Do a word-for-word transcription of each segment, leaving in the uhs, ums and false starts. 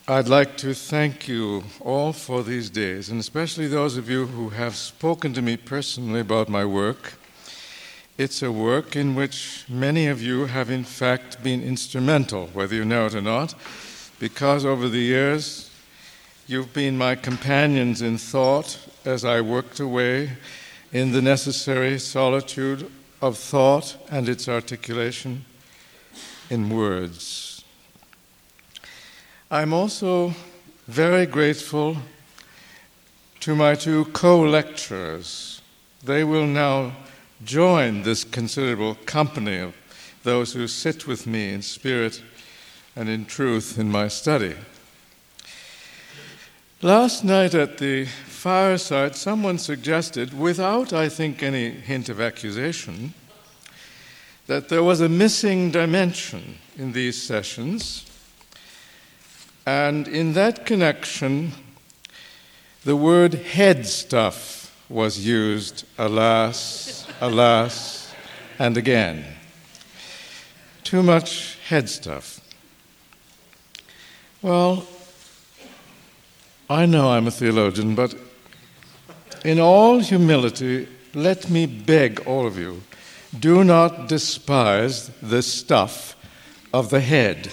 I'd like to thank you all for these days, and especially those of you who have spoken to me personally about my work. It's a work in which many of you have in fact been instrumental, whether you know it or not, because over the years you've been my companions in thought as I worked away in the necessary solitude of thought and its articulation in words. I'm also very grateful to my two co-lecturers. They will now join this considerable company of those who sit with me in spirit and in truth in my study. Last night at the fireside, someone suggested, without, I think, any hint of accusation, that there was a missing dimension in these sessions. And in that connection, the word head stuff was used, alas, alas, and again. Too much head stuff. Well, I know I'm a theologian, but in all humility, let me beg all of you, do not despise the stuff of the head.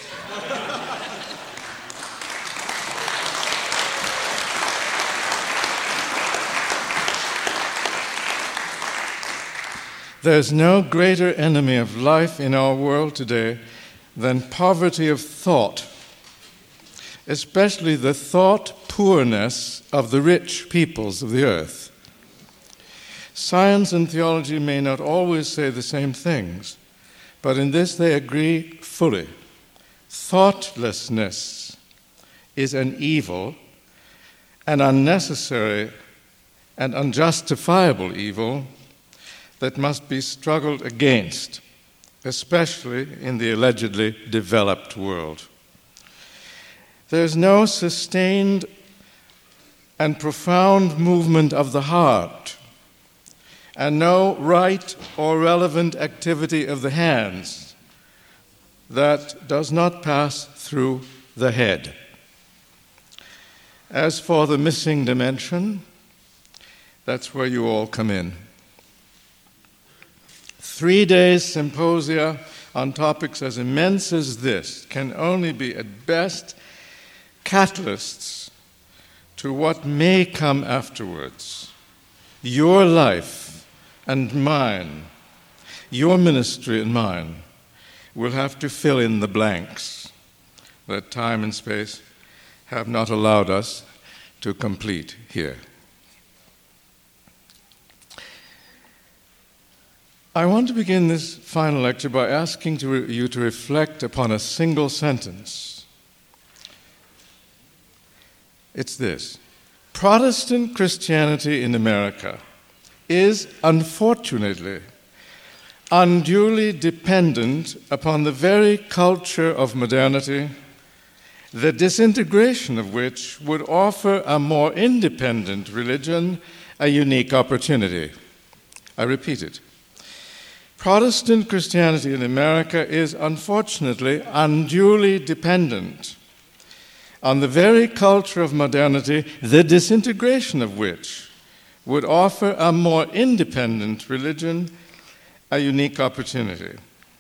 There's no greater enemy of life in our world today than poverty of thought, especially the thought poorness of the rich peoples of the earth. Science and theology may not always say the same things, but in this they agree fully. Thoughtlessness is an evil, an unnecessary and unjustifiable evil that must be struggled against, especially in the allegedly developed world. There's no sustained and profound movement of the heart, and no right or relevant activity of the hands that does not pass through the head. As for the missing dimension, that's where you all come in. Three days symposia on topics as immense as this can only be at best catalysts to what may come afterwards. Your life and mine, your ministry and mine, will have to fill in the blanks that time and space have not allowed us to complete here. I want to begin this final lecture by asking to re- you to reflect upon a single sentence. It's this: Protestant Christianity in America is, unfortunately, unduly dependent upon the very culture of modernity, the disintegration of which would offer a more independent religion a unique opportunity. I repeat it. Protestant Christianity in America is, unfortunately, unduly dependent on the very culture of modernity, the disintegration of which would offer a more independent religion a unique opportunity.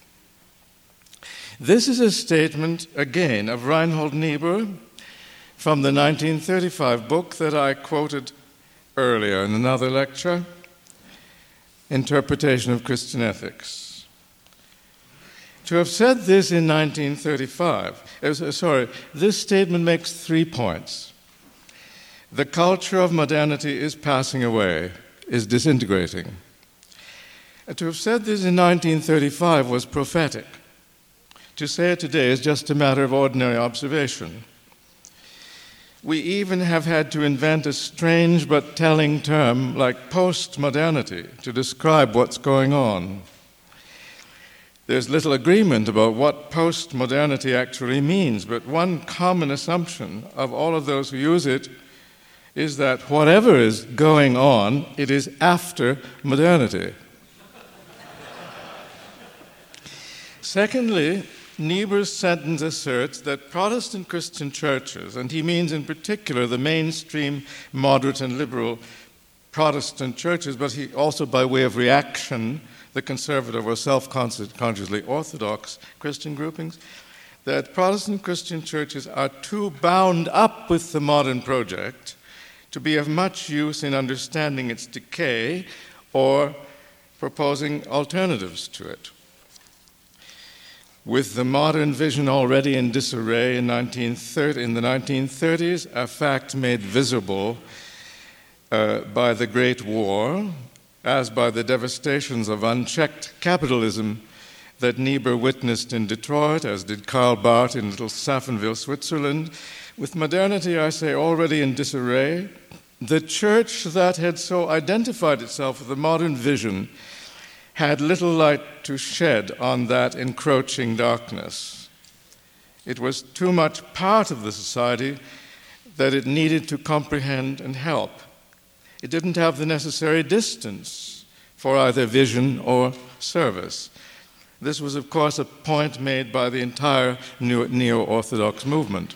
This is a statement, again, of Reinhold Niebuhr from the nineteen thirty-five book that I quoted earlier in another lecture, Interpretation of Christian Ethics. To have said this in nineteen thirty-five, uh, sorry, this statement makes three points. The culture of modernity is passing away, is disintegrating. And to have said this in nineteen thirty-five was prophetic. To say it today is just a matter of ordinary observation. We even have had to invent a strange but telling term like post-modernity to describe what's going on. There's little agreement about what post-modernity actually means, but one common assumption of all of those who use it is that whatever is going on, it is after modernity. Secondly, Niebuhr's sentence asserts that Protestant Christian churches, and he means in particular the mainstream moderate and liberal Protestant churches, but he also, by way of reaction, the conservative or self-consciously orthodox Christian groupings, that Protestant Christian churches are too bound up with the modern project to be of much use in understanding its decay or proposing alternatives to it. With the modern vision already in disarray in, nineteen thirty, in the nineteen thirties, a fact made visible uh, by the Great War, as by the devastations of unchecked capitalism that Niebuhr witnessed in Detroit, as did Karl Barth in little Safenville, Switzerland. With modernity, I say, already in disarray, the church that had so identified itself with the modern vision had little light to shed on that encroaching darkness. It was too much part of the society that it needed to comprehend and help. It didn't have the necessary distance for either vision or service. This was, of course, a point made by the entire neo-Orthodox movement.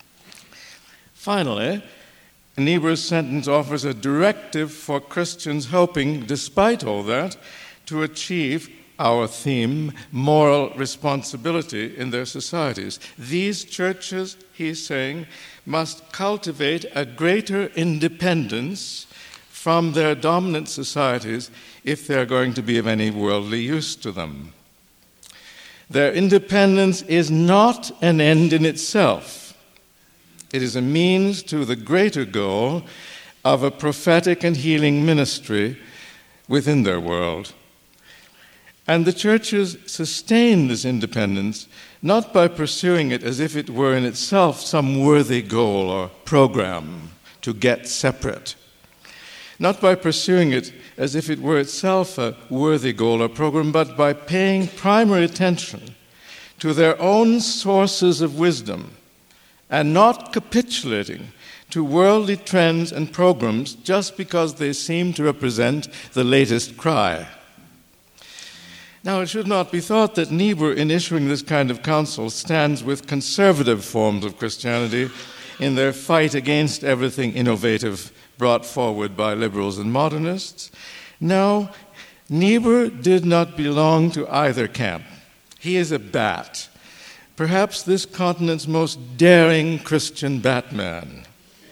Finally, Niebuhr's sentence offers a directive for Christians hoping, despite all that, to achieve our theme, moral responsibility in their societies. These churches, he's saying, must cultivate a greater independence from their dominant societies if they're going to be of any worldly use to them. Their independence is not an end in itself. It is a means to the greater goal of a prophetic and healing ministry within their world. And the churches sustain this independence not by pursuing it as if it were in itself some worthy goal or program to get separate, not by pursuing it as if it were itself a worthy goal or program, but by paying primary attention to their own sources of wisdom and not capitulating to worldly trends and programs just because they seem to represent the latest cry. Now, it should not be thought that Niebuhr, in issuing this kind of counsel, stands with conservative forms of Christianity in their fight against everything innovative brought forward by liberals and modernists. No, Niebuhr did not belong to either camp. He is a bat, perhaps this continent's most daring Christian Batman.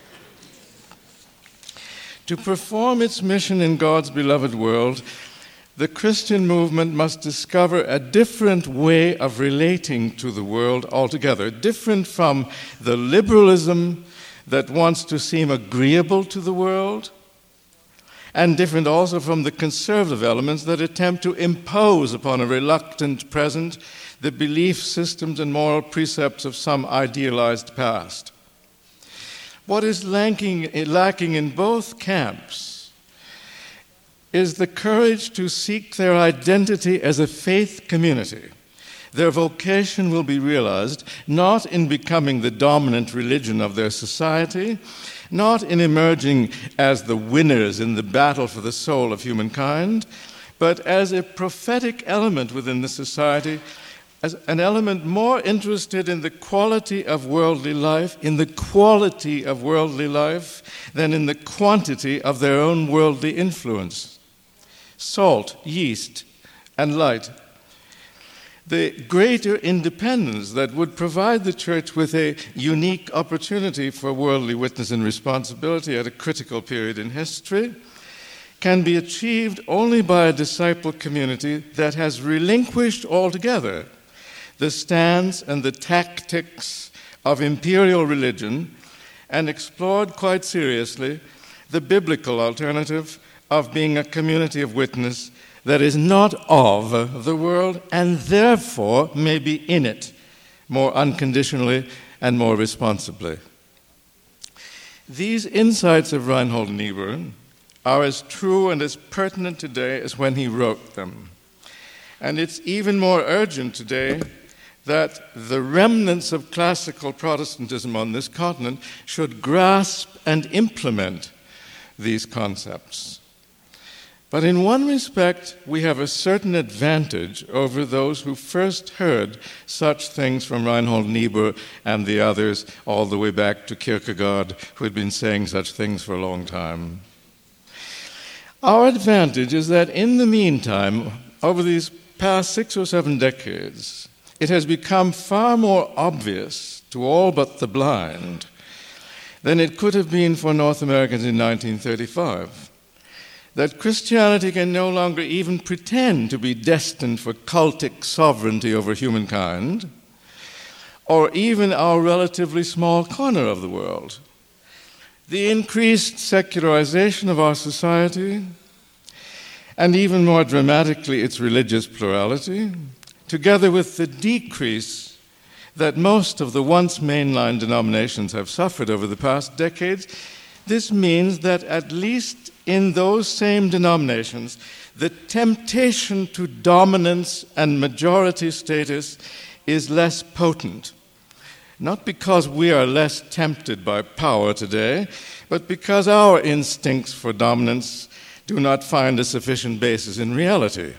To perform its mission in God's beloved world, the Christian movement must discover a different way of relating to the world altogether, different from the liberalism that wants to seem agreeable to the world, and different also from the conservative elements that attempt to impose upon a reluctant present the belief systems and moral precepts of some idealized past. What is lacking, lacking in both camps is the courage to seek their identity as a faith community. Their vocation will be realized not in becoming the dominant religion of their society, not in emerging as the winners in the battle for the soul of humankind, but as a prophetic element within the society, as an element more interested in the quality of worldly life, in the quality of worldly life, than in the quantity of their own worldly influence. Salt, yeast, and light. The greater independence that would provide the church with a unique opportunity for worldly witness and responsibility at a critical period in history can be achieved only by a disciple community that has relinquished altogether the stance and the tactics of imperial religion and explored quite seriously the biblical alternative of being a community of witness that is not of the world and therefore may be in it more unconditionally and more responsibly. These insights of Reinhold Niebuhr are as true and as pertinent today as when he wrote them. And it's even more urgent today that the remnants of classical Protestantism on this continent should grasp and implement these concepts. But in one respect, we have a certain advantage over those who first heard such things from Reinhold Niebuhr and the others, all the way back to Kierkegaard, who had been saying such things for a long time. Our advantage is that in the meantime, over these past six or seven decades, it has become far more obvious to all but the blind than it could have been for North Americans in nineteen thirty-five. That Christianity can no longer even pretend to be destined for cultic sovereignty over humankind, or even our relatively small corner of the world. The increased secularization of our society, and even more dramatically its religious plurality, together with the decrease that most of the once mainline denominations have suffered over the past decades, this means that at least in those same denominations, the temptation to dominance and majority status is less potent. Not because we are less tempted by power today, but because our instincts for dominance do not find a sufficient basis in reality.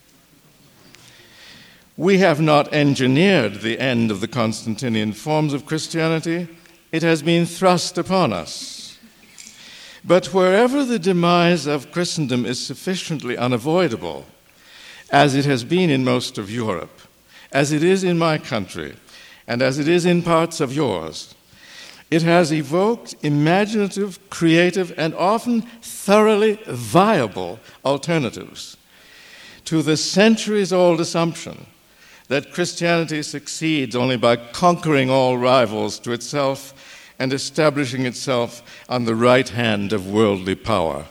We have not engineered the end of the Constantinian forms of Christianity. It has been thrust upon us. But wherever the demise of Christendom is sufficiently unavoidable, as it has been in most of Europe, as it is in my country, and as it is in parts of yours, it has evoked imaginative, creative, and often thoroughly viable alternatives to the centuries-old assumption that Christianity succeeds only by conquering all rivals to itself and establishing itself on the right hand of worldly power.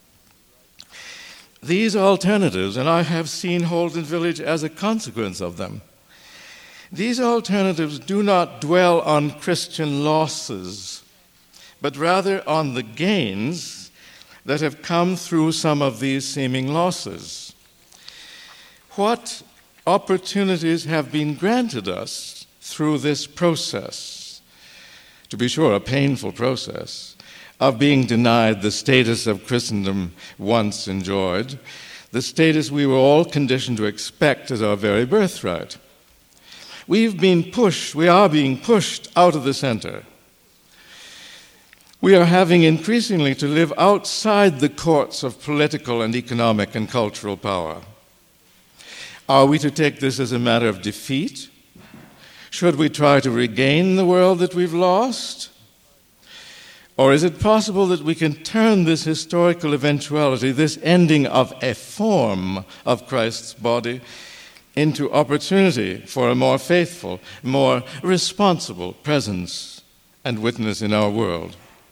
These alternatives, and I have seen Holden Village as a consequence of them, these alternatives do not dwell on Christian losses, but rather on the gains that have come through some of these seeming losses. What opportunities have been granted us through this process? To be sure, a painful process of being denied the status of Christendom once enjoyed, the status we were all conditioned to expect as our very birthright. We've been pushed, we are being pushed out of the center. We are having increasingly to live outside the courts of political and economic and cultural power. Are we to take this as a matter of defeat? Should we try to regain the world that we've lost? Or is it possible that we can turn this historical eventuality, this ending of a form of Christ's body, into opportunity for a more faithful, more responsible presence and witness in our world?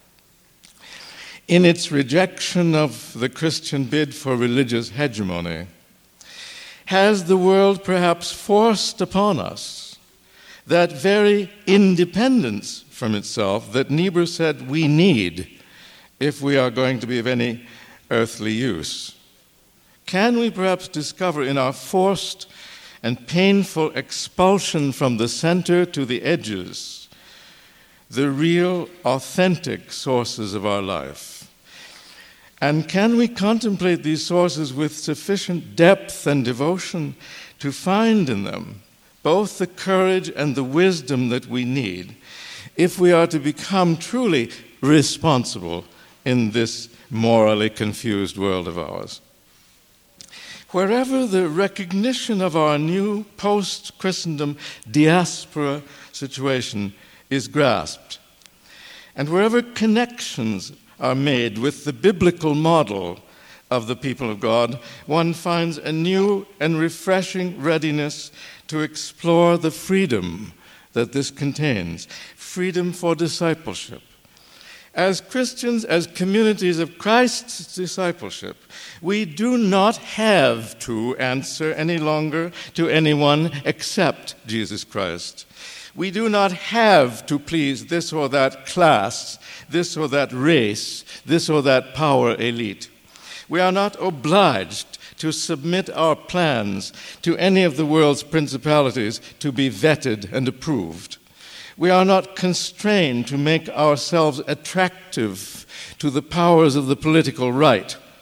In its rejection of the Christian bid for religious hegemony, has the world perhaps forced upon us that very independence from itself that Niebuhr said we need if we are going to be of any earthly use? Can we perhaps discover in our forced and painful expulsion from the center to the edges the real, authentic sources of our life? And can we contemplate these sources with sufficient depth and devotion to find in them both the courage and the wisdom that we need if we are to become truly responsible in this morally confused world of ours? Wherever the recognition of our new post-Christendom diaspora situation is grasped, and wherever connections are made with the biblical model of the people of God, one finds a new and refreshing readiness to explore the freedom that this contains, freedom for discipleship. As Christians, as communities of Christ's discipleship, we do not have to answer any longer to anyone except Jesus Christ. We do not have to please this or that class, this or that race, this or that power elite. We are not obliged to submit our plans to any of the world's principalities to be vetted and approved. We are not constrained to make ourselves attractive to the powers of the political right.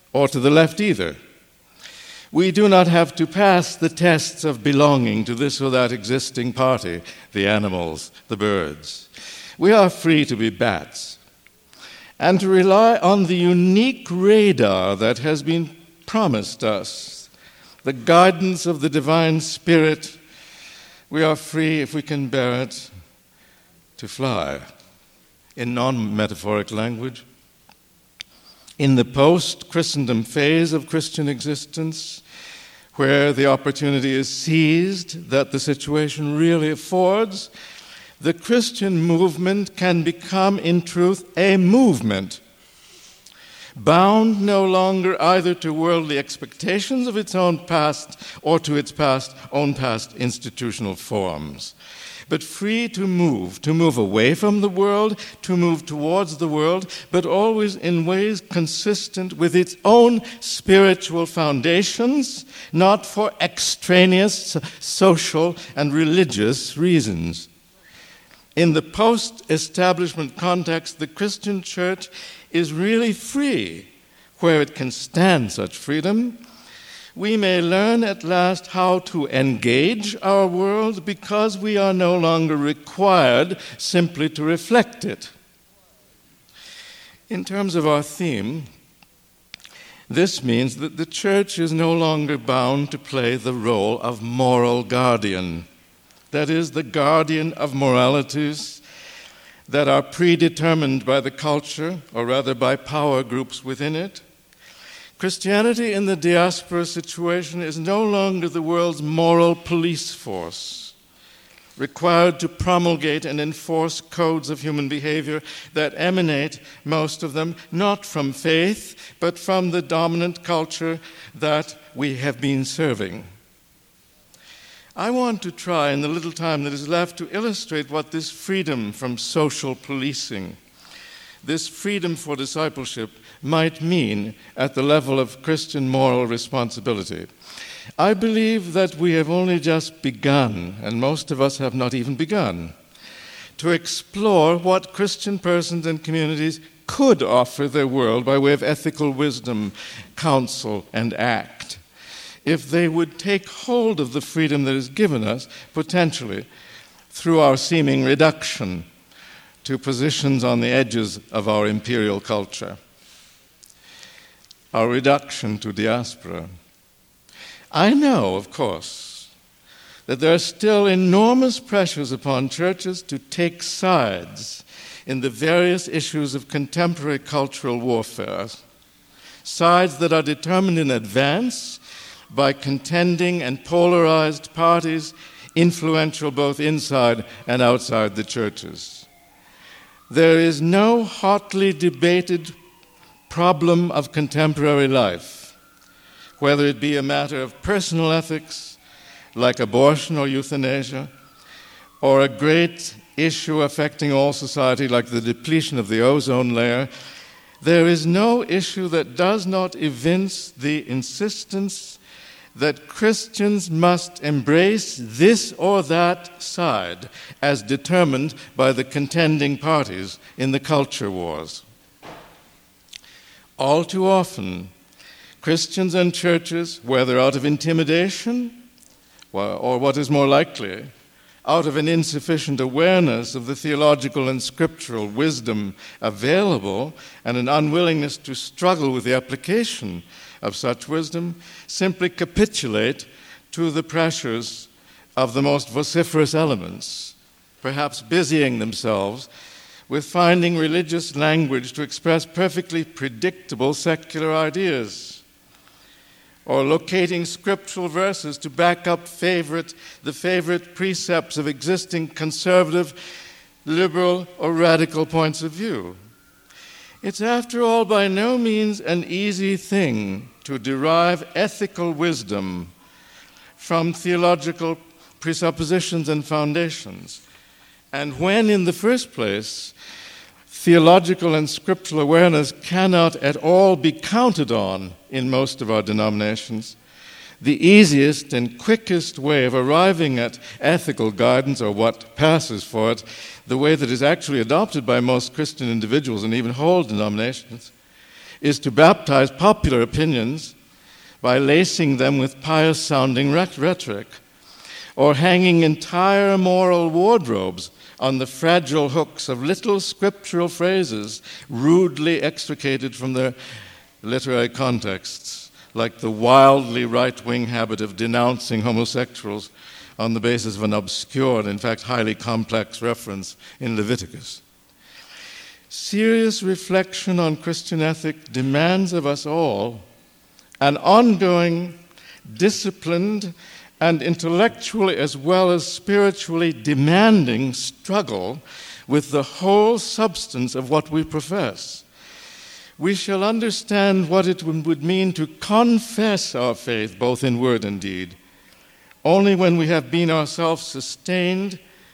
or to the left either. We do not have to pass the tests of belonging to this or that existing party, the animals, the birds. We are free to be bats and to rely on the unique radar that has been promised us, the guidance of the divine spirit. We are free, if we can bear it, to fly. In non-metaphoric language, in the post-Christendom phase of Christian existence, where the opportunity is seized that the situation really affords, the Christian movement can become, in truth, a movement, bound no longer either to worldly expectations of its own past or to its past own past institutional forms, but free to move, to move away from the world, to move towards the world, but always in ways consistent with its own spiritual foundations, not for extraneous social and religious reasons. In the post-establishment context, the Christian church is really free where it can stand such freedom. We may learn at last how to engage our world because we are no longer required simply to reflect it. In terms of our theme, this means that the church is no longer bound to play the role of moral guardian, that is, the guardian of moralities that are predetermined by the culture, or rather by power groups within it. Christianity in the diaspora situation is no longer the world's moral police force, required to promulgate and enforce codes of human behavior that emanate, most of them, not from faith, but from the dominant culture that we have been serving. I want to try, in the little time that is left, to illustrate what this freedom from social policing, this freedom for discipleship, might mean at the level of Christian moral responsibility. I believe that we have only just begun, and most of us have not even begun, to explore what Christian persons and communities could offer their world by way of ethical wisdom, counsel, and act, if they would take hold of the freedom that is given us, potentially, through our seeming reduction to positions on the edges of our imperial culture, our reduction to diaspora. I know, of course, that there are still enormous pressures upon churches to take sides in the various issues of contemporary cultural warfare, sides that are determined in advance by contending and polarized parties influential both inside and outside the churches. There is no hotly debated problem of contemporary life, whether it be a matter of personal ethics, like abortion or euthanasia, or a great issue affecting all society, like the depletion of the ozone layer. There is no issue that does not evince the insistence that Christians must embrace this or that side as determined by the contending parties in the culture wars. All too often, Christians and churches, whether out of intimidation or what is more likely, out of an insufficient awareness of the theological and scriptural wisdom available and an unwillingness to struggle with the application of such wisdom, simply capitulate to the pressures of the most vociferous elements, perhaps busying themselves with finding religious language to express perfectly predictable secular ideas, or locating scriptural verses to back up favorite, the favorite precepts of existing conservative, liberal, or radical points of view. It's, after all, by no means an easy thing to derive ethical wisdom from theological presuppositions and foundations. And when, in the first place, theological and scriptural awareness cannot at all be counted on in most of our denominations, the easiest and quickest way of arriving at ethical guidance, or what passes for it, the way that is actually adopted by most Christian individuals and even whole denominations, is to baptize popular opinions by lacing them with pious-sounding rhetoric, or hanging entire moral wardrobes on the fragile hooks of little scriptural phrases rudely extricated from their literary contexts, like the wildly right-wing habit of denouncing homosexuals on the basis of an obscure and, in fact, highly complex reference in Leviticus. Serious reflection on Christian ethics demands of us all an ongoing, disciplined, and intellectually as well as spiritually demanding struggle with the whole substance of what we profess. We shall understand what it would mean to confess our faith, both in word and deed, only when we have been ourselves sustained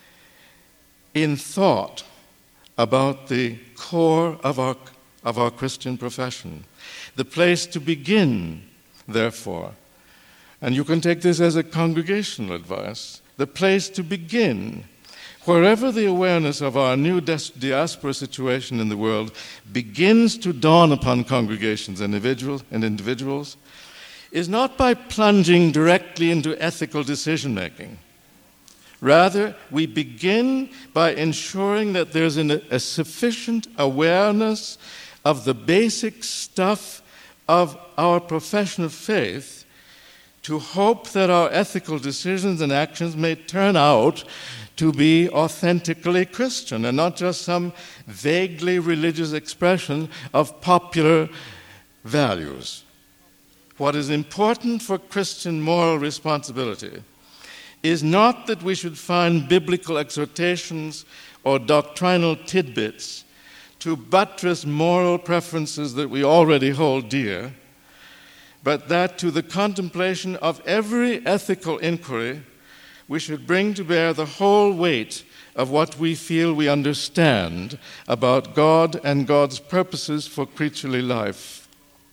in thought about the core of our, of our Christian profession. The place to begin, therefore, and you can take this as a congregational advice, the place to begin, wherever the awareness of our new diaspora situation in the world begins to dawn upon congregations and individuals, and individuals, is not by plunging directly into ethical decision-making. Rather, we begin by ensuring that there's an, a sufficient awareness of the basic stuff of our profession of faith to hope that our ethical decisions and actions may turn out to be authentically Christian and not just some vaguely religious expression of popular values. What is important for Christian moral responsibility is not that we should find biblical exhortations or doctrinal tidbits to buttress moral preferences that we already hold dear, but that to the contemplation of every ethical inquiry, we should bring to bear the whole weight of what we feel we understand about God and God's purposes for creaturely life.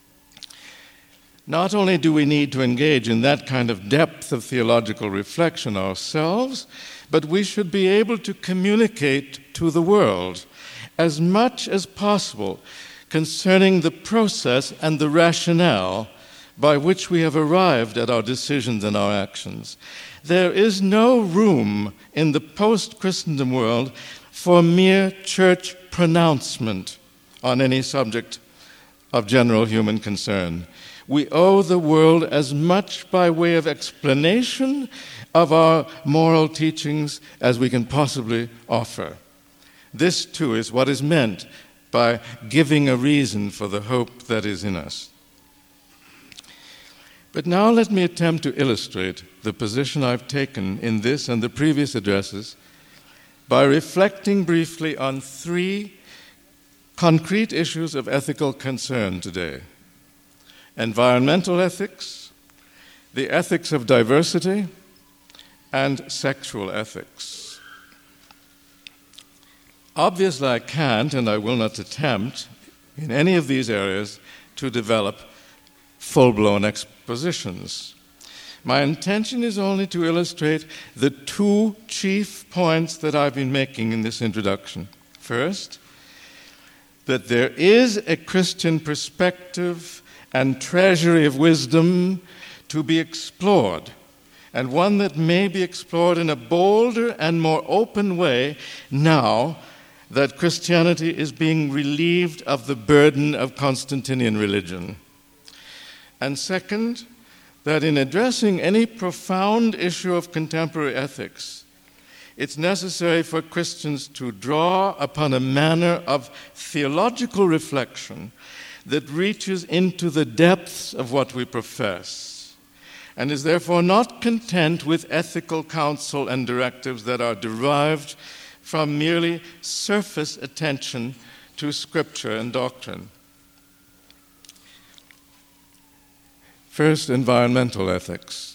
Not only do we need to engage in that kind of depth of theological reflection ourselves, but we should be able to communicate to the world as much as possible concerning the process and the rationale by which we have arrived at our decisions and our actions. There is no room in the post-Christendom world for mere church pronouncement on any subject of general human concern. We owe the world as much by way of explanation of our moral teachings as we can possibly offer. This, too, is what is meant by giving a reason for the hope that is in us. But now let me attempt to illustrate the position I've taken in this and the previous addresses by reflecting briefly on three concrete issues of ethical concern today: environmental ethics, the ethics of diversity, and sexual ethics. Obviously, I can't and I will not attempt in any of these areas to develop full-blown expositions. My intention is only to illustrate the two chief points that I've been making in this introduction. First, that there is a Christian perspective and treasury of wisdom to be explored, and one that may be explored in a bolder and more open way now that Christianity is being relieved of the burden of Constantinian religion. And second, that in addressing any profound issue of contemporary ethics, it's necessary for Christians to draw upon a manner of theological reflection that reaches into the depths of what we profess, and is therefore not content with ethical counsel and directives that are derived from merely surface attention to Scripture and doctrine. First, environmental ethics.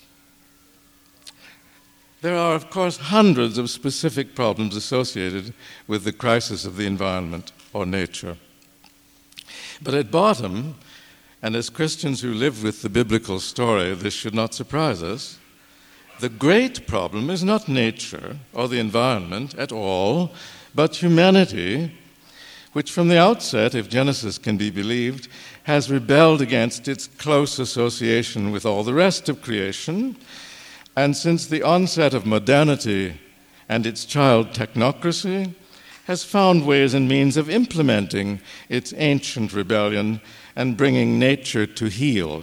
There are, of course, hundreds of specific problems associated with the crisis of the environment or nature. But at bottom, and as Christians who live with the biblical story, this should not surprise us, the great problem is not nature or the environment at all, but humanity, which from the outset, if Genesis can be believed, has rebelled against its close association with all the rest of creation, and since the onset of modernity and its child technocracy, has found ways and means of implementing its ancient rebellion and bringing nature to heel.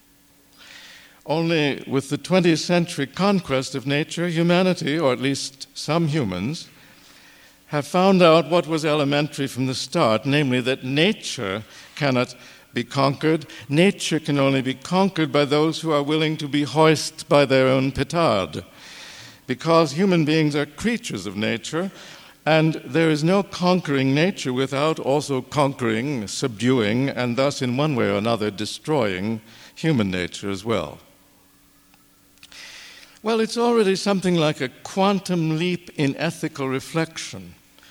Only with the twentieth century conquest of nature, humanity, or at least some humans, have found out what was elementary from the start, namely that nature cannot be conquered. Nature can only be conquered by those who are willing to be hoisted by their own petard. Because human beings are creatures of nature, and there is no conquering nature without also conquering, subduing, and thus in one way or another destroying human nature as well. Well, it's already something like a quantum leap in ethical reflection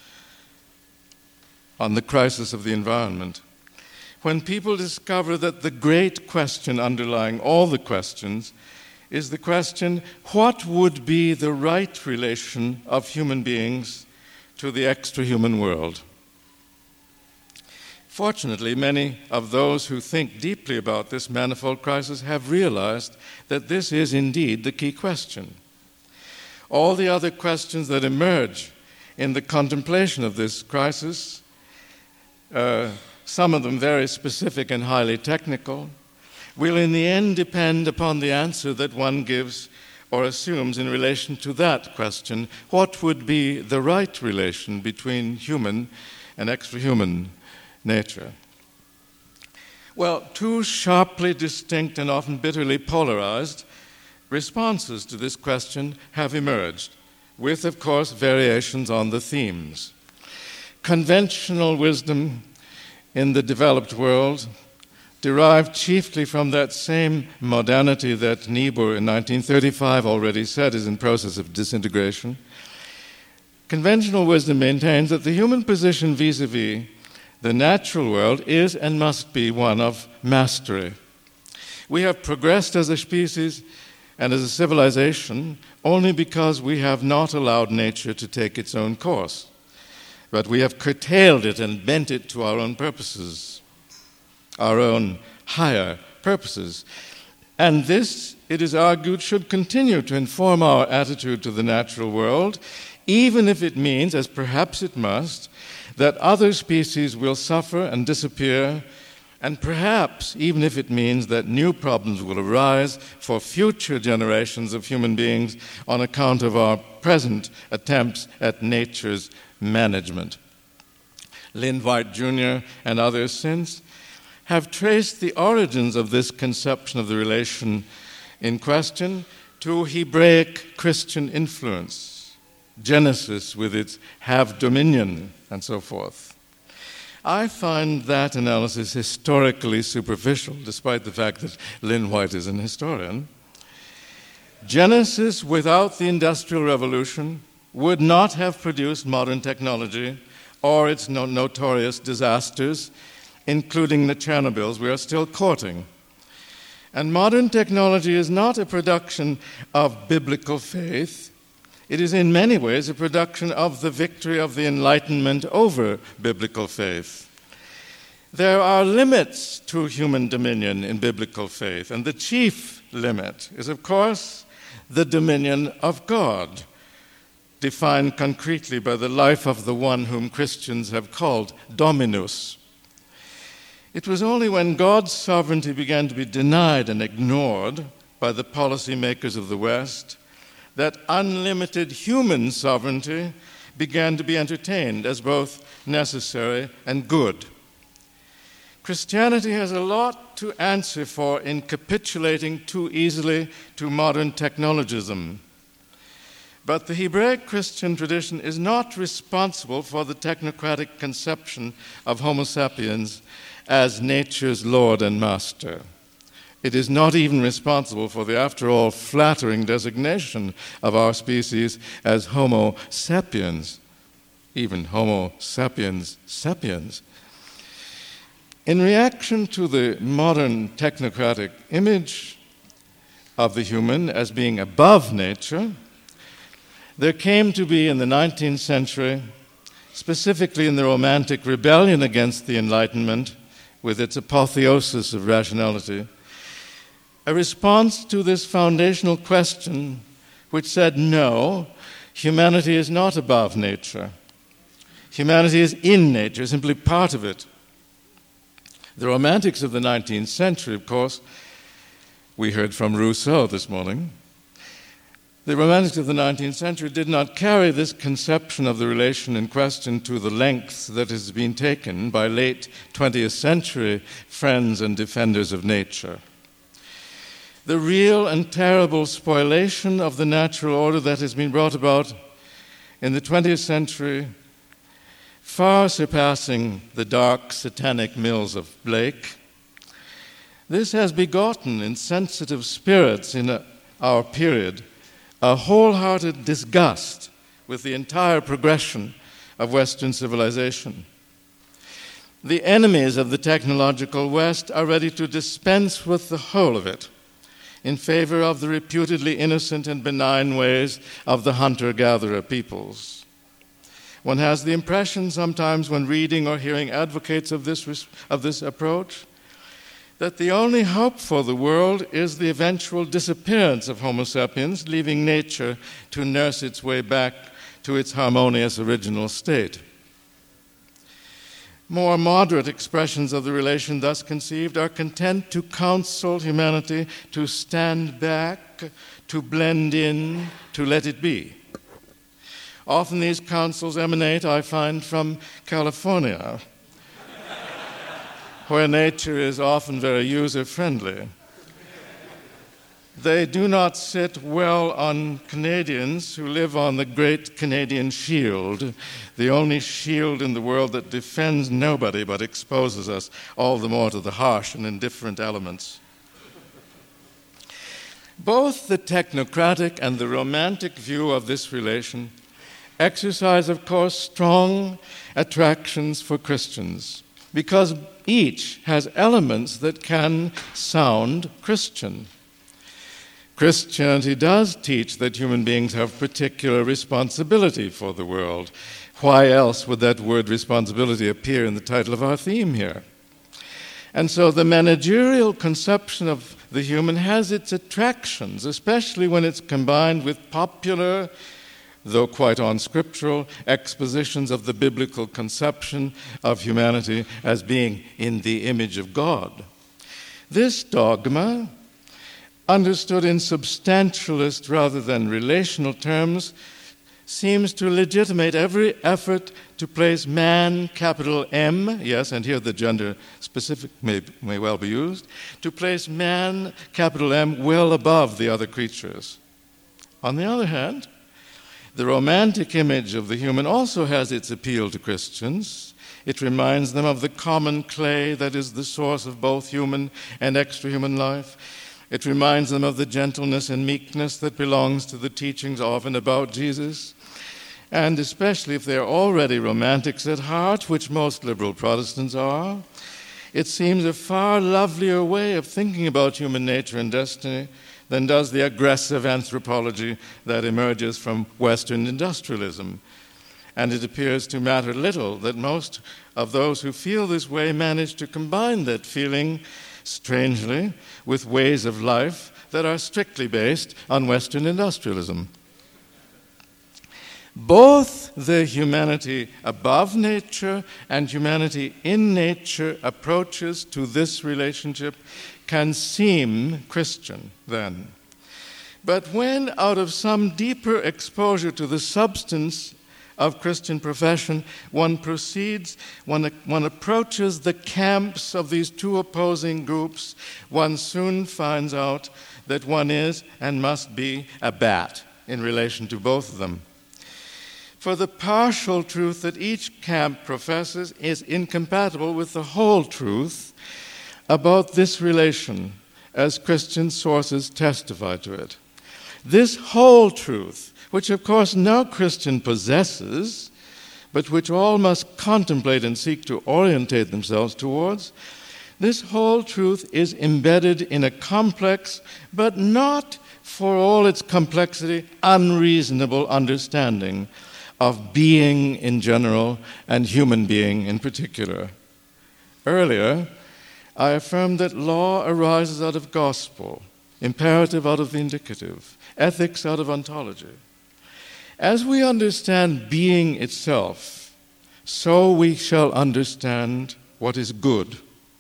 on the crisis of the environment, when people discover that the great question underlying all the questions is the question, what would be the right relation of human beings to the extra-human world? Fortunately, many of those who think deeply about this manifold crisis have realized that this is indeed the key question. All the other questions that emerge in the contemplation of this crisis, uh, some of them very specific and highly technical, will in the end depend upon the answer that one gives or assumes in relation to that question. What would be the right relation between human and extra-human nature? Well, two sharply distinct and often bitterly polarized responses to this question have emerged, with, of course, variations on the themes. Conventional wisdom in the developed world, derived chiefly from that same modernity that Niebuhr in nineteen thirty-five already said is in process of disintegration, conventional wisdom maintains that the human position vis-a-vis the natural world is and must be one of mastery. We have progressed as a species and as a civilization only because we have not allowed nature to take its own course, but we have curtailed it and bent it to our own purposes, our own higher purposes. And this, it is argued, should continue to inform our attitude to the natural world, even if it means, as perhaps it must, that other species will suffer and disappear, and perhaps even if it means that new problems will arise for future generations of human beings on account of our present attempts at nature's management. Lynn White Junior and others since have traced the origins of this conception of the relation in question to Hebraic Christian influence, Genesis with its have dominion, and so forth. I find that analysis historically superficial, despite the fact that Lynn White is an historian. Genesis without the Industrial Revolution would not have produced modern technology or its no- notorious disasters, including the Chernobyls we are still courting. And modern technology is not a production of biblical faith. It is in many ways a production of the victory of the Enlightenment over biblical faith. There are limits to human dominion in biblical faith, and the chief limit is, of course, the dominion of God, defined concretely by the life of the one whom Christians have called Dominus. It was only when God's sovereignty began to be denied and ignored by the policymakers of the West that unlimited human sovereignty began to be entertained as both necessary and good. Christianity has a lot to answer for in capitulating too easily to modern technologism. But the Hebraic Christian tradition is not responsible for the technocratic conception of Homo sapiens as nature's Lord and Master. It is not even responsible for the, after all, flattering designation of our species as Homo sapiens, even Homo sapiens sapiens. In reaction to the modern technocratic image of the human as being above nature, there came to be in the nineteenth century specifically in the Romantic rebellion against the Enlightenment, with its apotheosis of rationality, a response to this foundational question which said, no, humanity is not above nature. Humanity is in nature, simply part of it. The Romantics of the nineteenth century, of course, we heard from Rousseau this morning. The Romantics of the nineteenth century did not carry this conception of the relation in question to the length that has been taken by late twentieth century friends and defenders of nature. The real and terrible spoliation of the natural order that has been brought about in the twentieth century, far surpassing the dark satanic mills of Blake, this has begotten in sensitive spirits in a, our period a wholehearted disgust with the entire progression of Western civilization. The enemies of the technological West are ready to dispense with the whole of it in favor of the reputedly innocent and benign ways of the hunter-gatherer peoples. One has the impression sometimes when reading or hearing advocates of this, of this approach that the only hope for the world is the eventual disappearance of Homo sapiens, leaving nature to nurse its way back to its harmonious original state. More moderate expressions of the relation thus conceived are content to counsel humanity to stand back, to blend in, to let it be. Often these counsels emanate, I find, from California, where nature is often very user-friendly. They do not sit well on Canadians who live on the Great Canadian Shield, the only shield in the world that defends nobody but exposes us all the more to the harsh and indifferent elements. Both the technocratic and the romantic view of this relation exercise, of course, strong attractions for Christians, because each has elements that can sound Christian. Christianity does teach that human beings have particular responsibility for the world. Why else would that word responsibility appear in the title of our theme here? And so the managerial conception of the human has its attractions, especially when it's combined with popular, though quite unscriptural, expositions of the biblical conception of humanity as being in the image of God. This dogma, understood in substantialist rather than relational terms, seems to legitimate every effort to place man, capital M, yes, and here the gender specific may, may well be used, to place man, capital M, well above the other creatures. On the other hand, the romantic image of the human also has its appeal to Christians. It reminds them of the common clay that is the source of both human and extra-human life. It reminds them of the gentleness and meekness that belongs to the teachings of and about Jesus. And especially if they're already romantics at heart, which most liberal Protestants are, it seems a far lovelier way of thinking about human nature and destiny than does the aggressive anthropology that emerges from Western industrialism. And it appears to matter little that most of those who feel this way manage to combine that feeling, strangely, with ways of life that are strictly based on Western industrialism. Both the humanity above nature and humanity in nature approaches to this relationship can seem Christian then. But when, out of some deeper exposure to the substance of Christian profession, one proceeds, one, one approaches the camps of these two opposing groups, one soon finds out that one is and must be a bat in relation to both of them. For the partial truth that each camp professes is incompatible with the whole truth about this relation, as Christian sources testify to it. This whole truth, which of course no Christian possesses, but which all must contemplate and seek to orientate themselves towards, this whole truth is embedded in a complex, but not for all its complexity, unreasonable understanding of being in general and human being in particular. Earlier, I affirmed that law arises out of gospel, imperative out of the indicative, ethics out of ontology. As we understand being itself, so we shall understand what is good.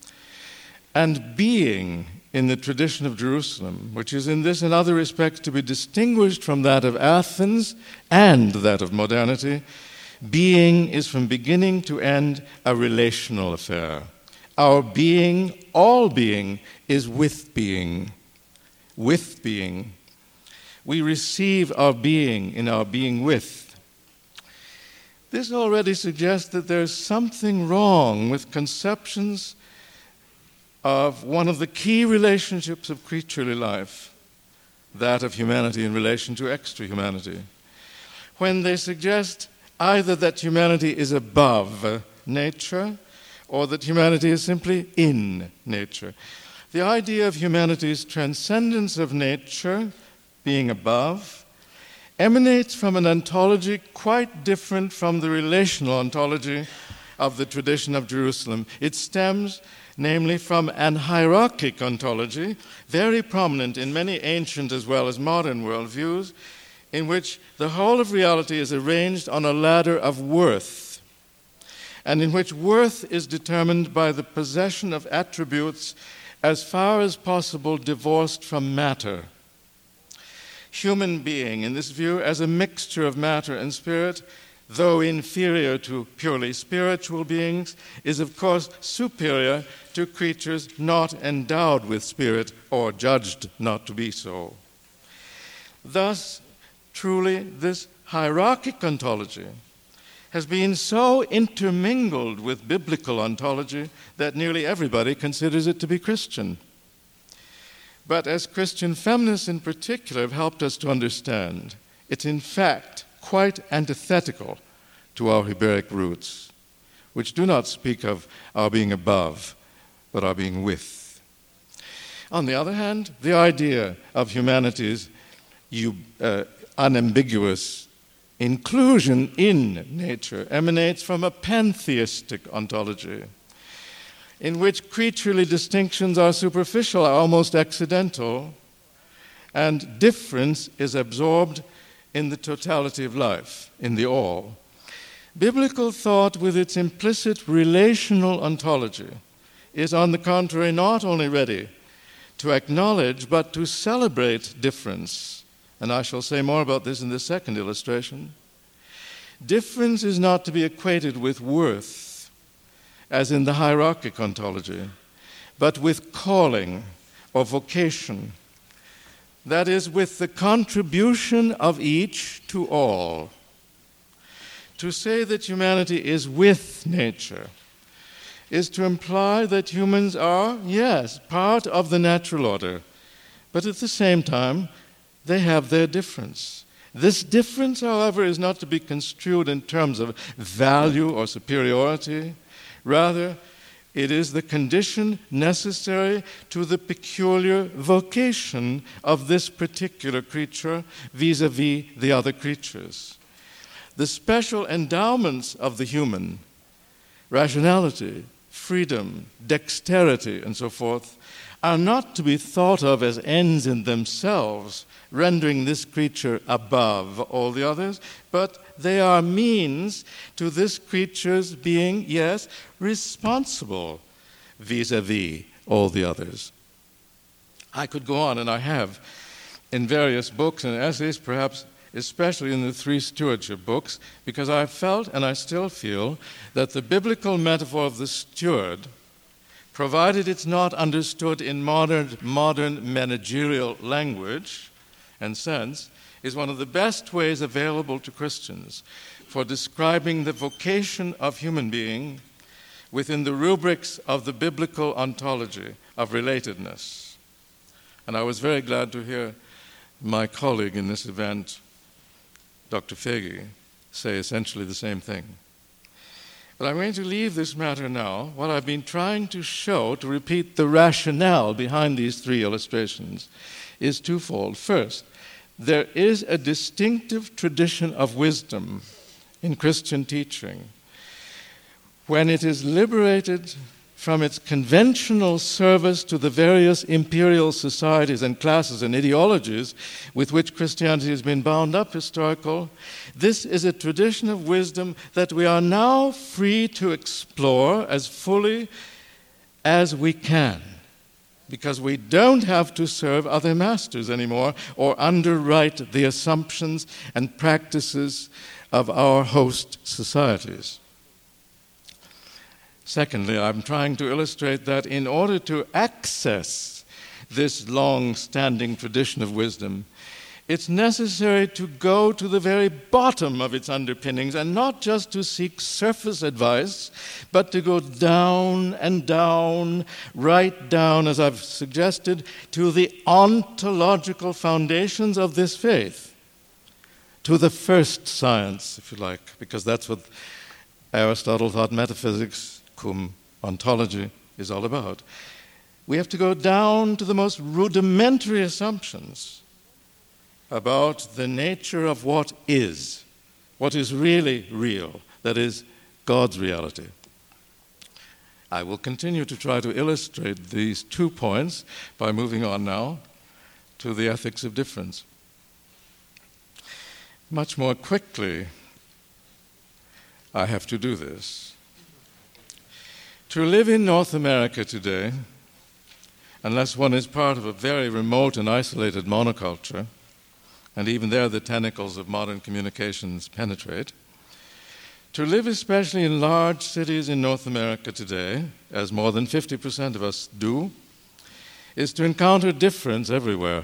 And being, in the tradition of Jerusalem, which is in this and other respects to be distinguished from that of Athens and that of modernity, being is from beginning to end a relational affair. Our being, all being, is with being. With being. We receive our being in our being with. This already suggests that there's something wrong with conceptions of one of the key relationships of creaturely life, that of humanity in relation to extra-humanity, when they suggest either that humanity is above nature or that humanity is simply in nature. The idea of humanity's transcendence of nature, being above, emanates from an ontology quite different from the relational ontology of the tradition of Jerusalem. It stems namely from an hierarchic ontology, very prominent in many ancient as well as modern worldviews, in which the whole of reality is arranged on a ladder of worth, and in which worth is determined by the possession of attributes as far as possible divorced from matter. Human being, in this view, as a mixture of matter and spirit, though inferior to purely spiritual beings, is of course superior to creatures not endowed with spirit or judged not to be so. Thus, truly, this hierarchic ontology has been so intermingled with biblical ontology that nearly everybody considers it to be Christian. But as Christian feminists in particular have helped us to understand, it's in fact quite antithetical to our Hebraic roots, which do not speak of our being above, but our being with. On the other hand, the idea of humanity's uh, unambiguous inclusion in nature emanates from a pantheistic ontology, in which creaturely distinctions are superficial, are almost accidental, and difference is absorbed in the totality of life, in the all. Biblical thought, with its implicit relational ontology, is on the contrary not only ready to acknowledge but to celebrate difference. And I shall say more about this in the second illustration. Difference is not to be equated with worth, as in the hierarchic ontology, but with calling or vocation. That is, with the contribution of each to all. To say that humanity is with nature is to imply that humans are, yes, part of the natural order, but at the same time, they have their difference. This difference, however, is not to be construed in terms of value or superiority. Rather, it is the condition necessary to the peculiar vocation of this particular creature vis-à-vis the other creatures. The special endowments of the human, rationality, freedom, dexterity, and so forth, are not to be thought of as ends in themselves, rendering this creature above all the others, but they are means to this creature's being, yes, responsible vis-à-vis all the others. I could go on, and I have, in various books and essays, perhaps especially in the three stewardship books, because I felt, and I still feel, that the biblical metaphor of the steward, provided it's not understood in modern, modern managerial language and sense, is one of the best ways available to Christians for describing the vocation of human being within the rubrics of the biblical ontology of relatedness. And I was very glad to hear my colleague in this event, Doctor Fege, say essentially the same thing. But I'm going to leave this matter now. What I've been trying to show, to repeat the rationale behind these three illustrations, is twofold. First, there is a distinctive tradition of wisdom in Christian teaching, when it is liberated from its conventional service to the various imperial societies and classes and ideologies with which Christianity has been bound up historical, this is a tradition of wisdom that we are now free to explore as fully as we can, because we don't have to serve other masters anymore or underwrite the assumptions and practices of our host societies. Secondly, I'm trying to illustrate that in order to access this long-standing tradition of wisdom, it's necessary to go to the very bottom of its underpinnings and not just to seek surface advice, but to go down and down, right down, as I've suggested, to the ontological foundations of this faith, to the first science, if you like, because that's what Aristotle thought metaphysics cum ontology is all about. We have to go down to the most rudimentary assumptions about the nature of what is, what is really real, that is, God's reality. I will continue to try to illustrate these two points by moving on now to the ethics of difference. Much more quickly, I have to do this. To live in North America today, unless one is part of a very remote and isolated monoculture, and even there the tentacles of modern communications penetrate, to live especially in large cities in North America today, as more than fifty percent of us do, is to encounter difference everywhere.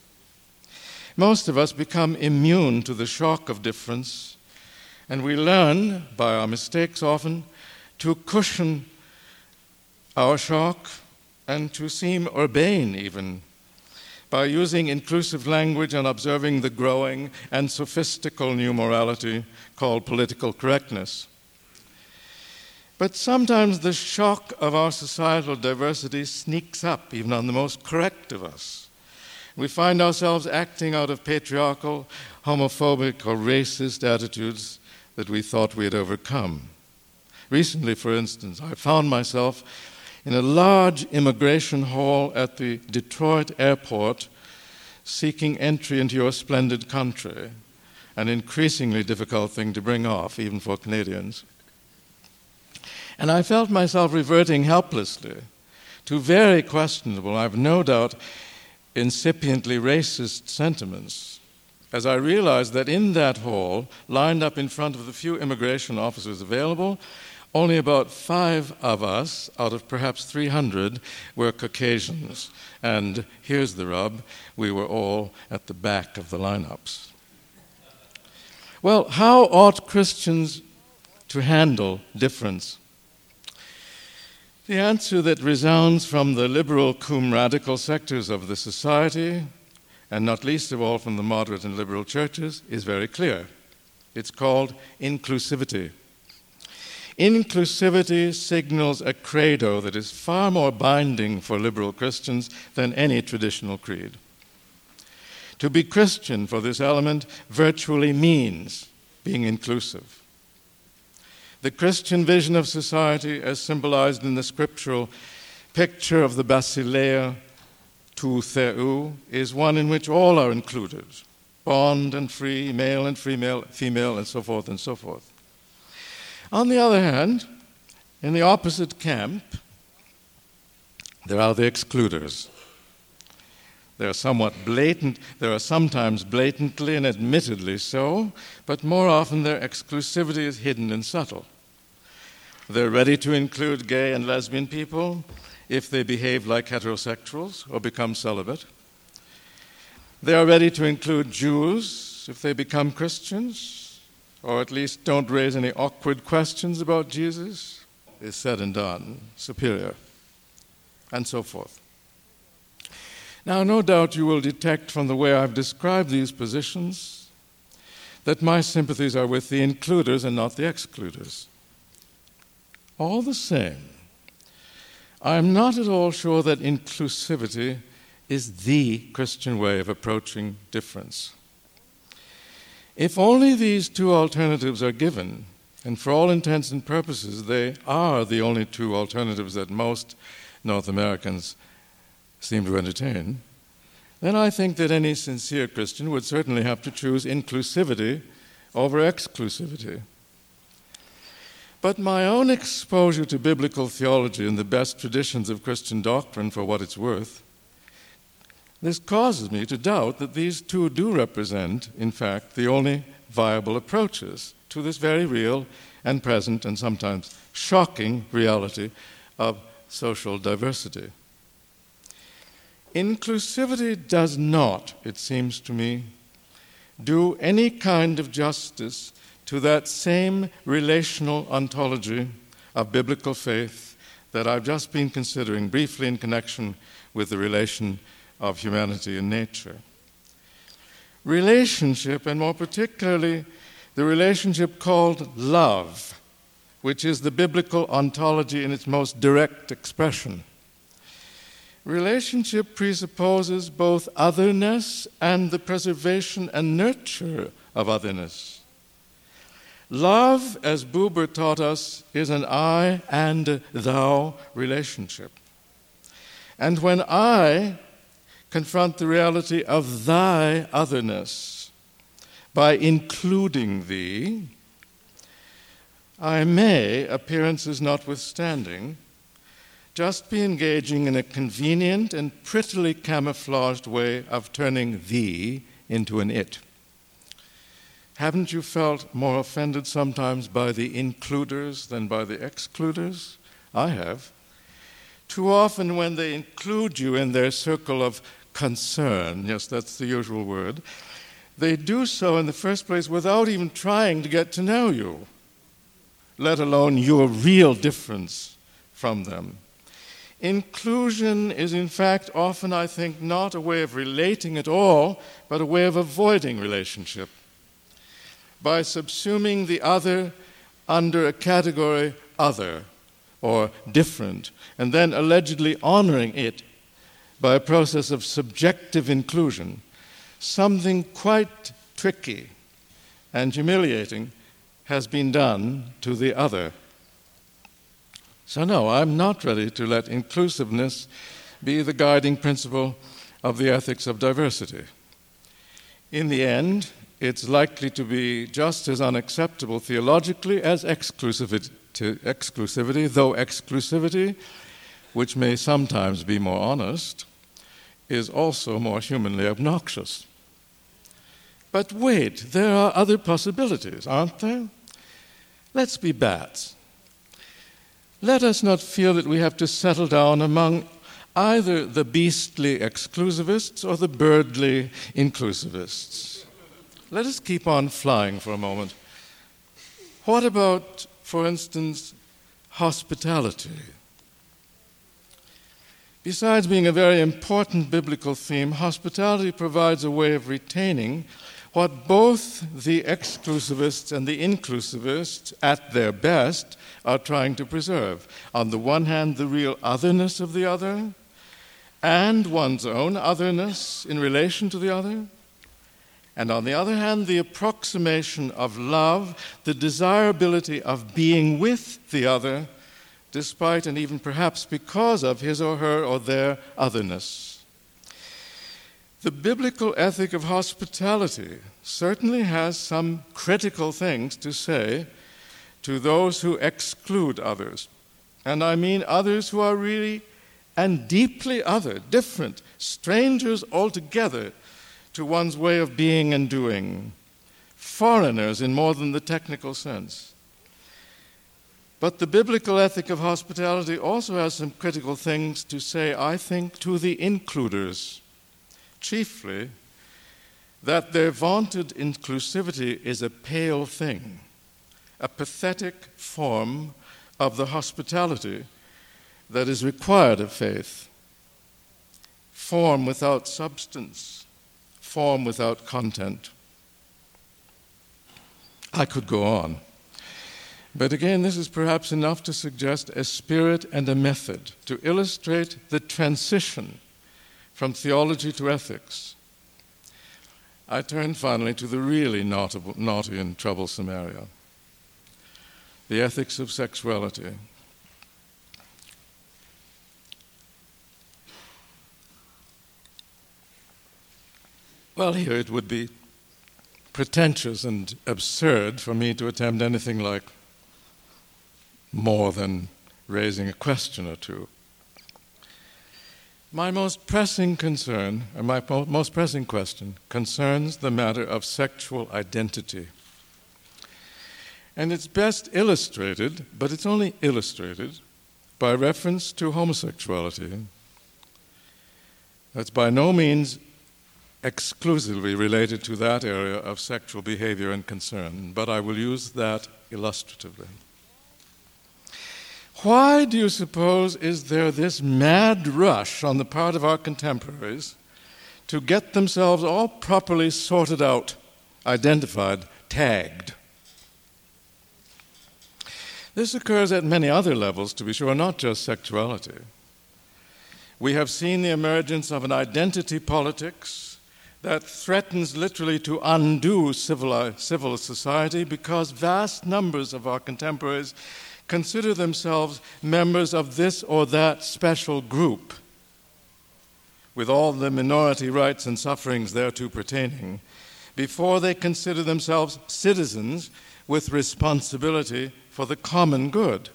Most of us become immune to the shock of difference, and we learn, by our mistakes often, to cushion our shock and to seem urbane even, by using inclusive language and observing the growing and sophistical new morality called political correctness. But sometimes the shock of our societal diversity sneaks up even on the most correct of us. We find ourselves acting out of patriarchal, homophobic, or racist attitudes that we thought we had overcome. Recently, for instance, I found myself in a large immigration hall at the Detroit airport seeking entry into your splendid country, an increasingly difficult thing to bring off, even for Canadians. And I felt myself reverting helplessly to very questionable, I have no doubt, incipiently racist sentiments, as I realized that in that hall, lined up in front of the few immigration officers available, only about five of us, out of perhaps three hundred, were Caucasians. And here's the rub, we were all at the back of the lineups. Well, how ought Christians to handle difference? The answer that resounds from the liberal cum radical sectors of the society, and not least of all from the moderate and liberal churches, is very clear. It's called inclusivity. Inclusivity signals a credo that is far more binding for liberal Christians than any traditional creed. To be Christian for this element virtually means being inclusive. The Christian vision of society, as symbolized in the scriptural picture of the basileia tou theou, is one in which all are included, bond and free, male and female, female, and so forth and so forth. On the other hand, in the opposite camp, there are the excluders. They are somewhat blatant, there are sometimes blatantly and admittedly so, but more often their exclusivity is hidden and subtle. They're ready to include gay and lesbian people if they behave like heterosexuals or become celibate. They are ready to include Jews if they become Christians, or at least don't raise any awkward questions about Jesus, is said and done, superior, and so forth. Now, no doubt you will detect from the way I've described these positions that my sympathies are with the includers and not the excluders. All the same, I'm not at all sure that inclusivity is the Christian way of approaching difference. If only these two alternatives are given, and for all intents and purposes they are the only two alternatives that most North Americans seem to entertain, then I think that any sincere Christian would certainly have to choose inclusivity over exclusivity. But my own exposure to biblical theology and the best traditions of Christian doctrine, for what it's worth, this causes me to doubt that these two do represent, in fact, the only viable approaches to this very real and present and sometimes shocking reality of social diversity. Inclusivity does not, it seems to me, do any kind of justice to that same relational ontology of biblical faith that I've just been considering briefly in connection with the relation of humanity and nature. Relationship, and more particularly the relationship called love, which is the biblical ontology in its most direct expression. Relationship presupposes both otherness and the preservation and nurture of otherness. Love, as Buber taught us, is an I and thou relationship. And when I confront the reality of thy otherness by including thee, I may, appearances notwithstanding, just be engaging in a convenient and prettily camouflaged way of turning thee into an it. Haven't you felt more offended sometimes by the includers than by the excluders? I have. Too often when they include you in their circle of concern, yes, that's the usual word, they do so in the first place without even trying to get to know you, let alone your real difference from them. Inclusion is, in fact, often, I think, not a way of relating at all, but a way of avoiding relationship. By subsuming the other under a category other or different, and then allegedly honoring it by a process of subjective inclusion, something quite tricky and humiliating has been done to the other. So no, I'm not ready to let inclusiveness be the guiding principle of the ethics of diversity. In the end, it's likely to be just as unacceptable theologically as exclusivity, exclusivity, though exclusivity, which may sometimes be more honest, is also more humanly obnoxious. But wait, there are other possibilities, aren't there? Let's be bats. Let us not feel that we have to settle down among either the beastly exclusivists or the birdly inclusivists. Let us keep on flying for a moment. What about, for instance, hospitality? Besides being a very important biblical theme, hospitality provides a way of retaining what both the exclusivists and the inclusivists, at their best, are trying to preserve. On the one hand, the real otherness of the other, and one's own otherness in relation to the other. And on the other hand, the approximation of love, the desirability of being with the other, despite and even perhaps because of his or her or their otherness. The biblical ethic of hospitality certainly has some critical things to say to those who exclude others. And I mean others who are really and deeply other, different, strangers altogether to one's way of being and doing, foreigners in more than the technical sense. But the biblical ethic of hospitality also has some critical things to say, I think, to the includers. Chiefly, that their vaunted inclusivity is a pale thing, a pathetic form of the hospitality that is required of faith. Form without substance, form without content. I could go on. But again, this is perhaps enough to suggest a spirit and a method to illustrate the transition from theology to ethics. I turn finally to the really naughty and troublesome area, the ethics of sexuality. Well, here it would be pretentious and absurd for me to attempt anything like more than raising a question or two. My most pressing concern, or my most pressing question, concerns the matter of sexual identity. And it's best illustrated, but it's only illustrated, by reference to homosexuality. That's by no means exclusively related to that area of sexual behavior and concern, but I will use that illustratively. Why do you suppose is there this mad rush on the part of our contemporaries to get themselves all properly sorted out, identified, tagged? This occurs at many other levels, to be sure, not just sexuality. We have seen the emergence of an identity politics that threatens literally to undo civil, civil society because vast numbers of our contemporaries consider themselves members of this or that special group, with all the minority rights and sufferings thereto pertaining, before they consider themselves citizens with responsibility for the common good.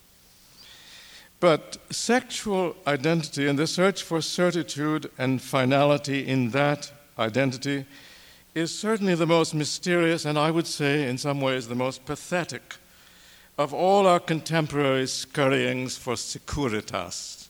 But sexual identity and the search for certitude and finality in that identity is certainly the most mysterious and, I would say, in some ways, the most pathetic of all our contemporary scurryings for securitas.